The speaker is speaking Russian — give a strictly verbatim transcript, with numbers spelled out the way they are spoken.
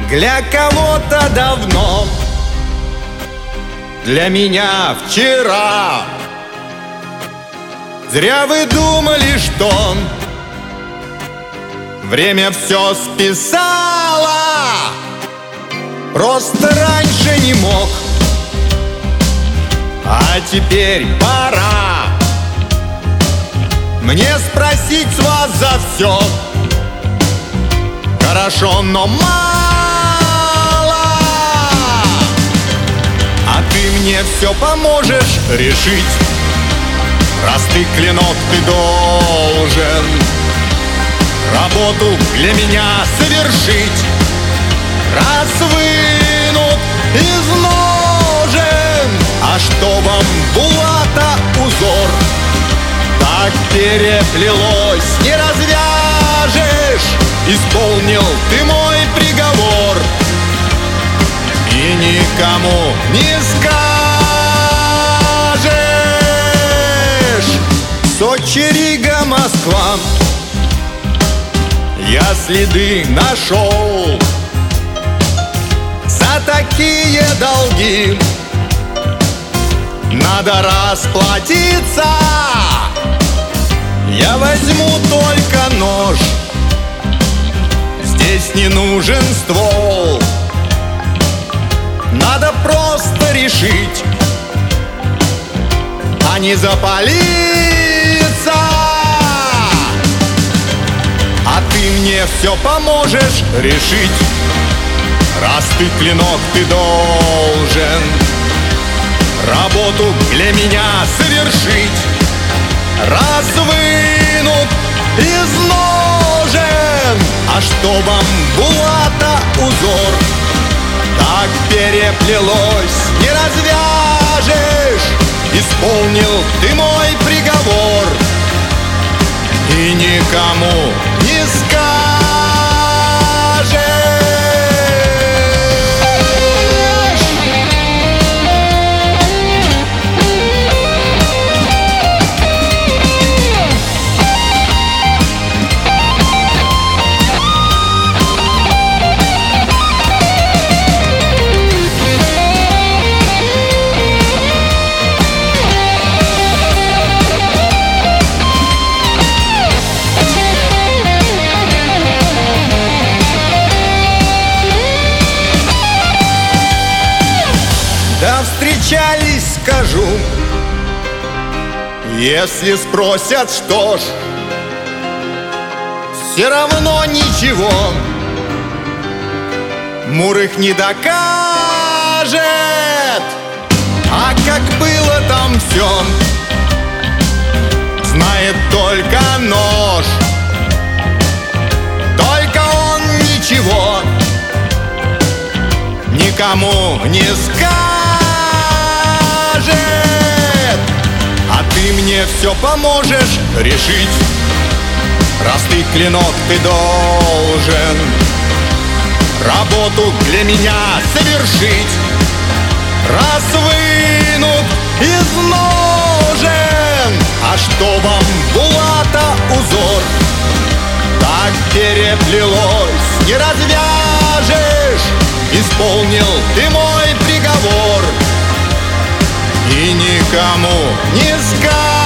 Для кого-то давно, для меня вчера. Зря вы думали, что время все списало. Просто раньше не мог, а теперь пора мне спросить с вас за все. Хорошо, но мало. А ты мне все поможешь решить, раз ты клинок, ты должен работу для меня совершить. Раз вынут из ножен, а что вам, булата, узор так переплелось, не развяжешь. Исполнил ты мой приговор и никому не скажешь. Сочи, Рига, Москва, я следы нашел. За такие долги надо расплатиться. Я возьму только нож, здесь не нужен ствол. Надо просто решить, а не запалиться. А ты мне все поможешь решить, раз ты клинок, ты должен работу для меня совершить. Раз вынут из ножен, а что вам, булата, узор так переплелось, не развяжешь. Исполнил ты мой приговор и никому не скажешь. Да встречались, скажу. Если спросят, что ж, все равно ничего Мур их не докажет. А как было там все, знает только нож. Только он ничего никому не скажет. А ты мне все поможешь решить, раз ты клинок, ты должен работу для меня совершить. Раз вынут из ножен, а что вам, булата, узор так переплелось, не развяжешь. Исполнил ты мой приговор и никому не скажешь.